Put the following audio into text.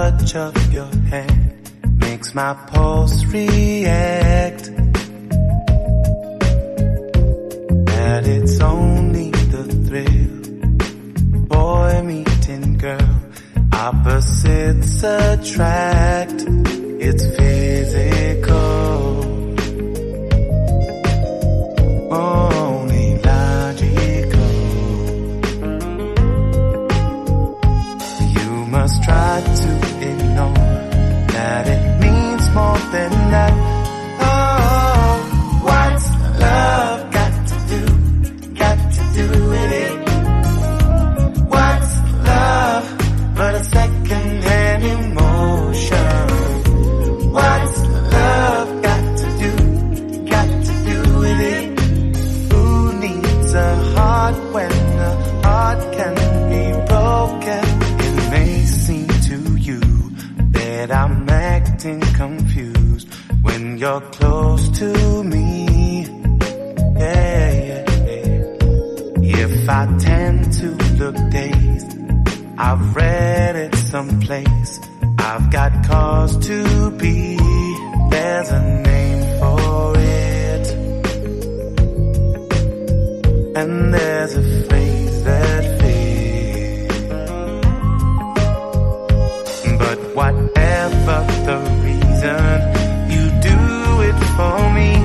touch of your hand makes my pulse react. That it's only the thrill, boy meeting girl, opposites attract. It's physical, only logical. You must try to ignore that it means more than that. Oh, what's love got to do with it? What's love but a second-hand emotion? What's love got to do with it? Who needs a heart when a heart can be broken? It may seem to you that I'm acting confused when you're close to me. Yeah. If I tend to look dazed, I've read it someplace, I've got cause to be. There's a name for it, and there's a phrase that fits. But whatever the reason, you do it for me.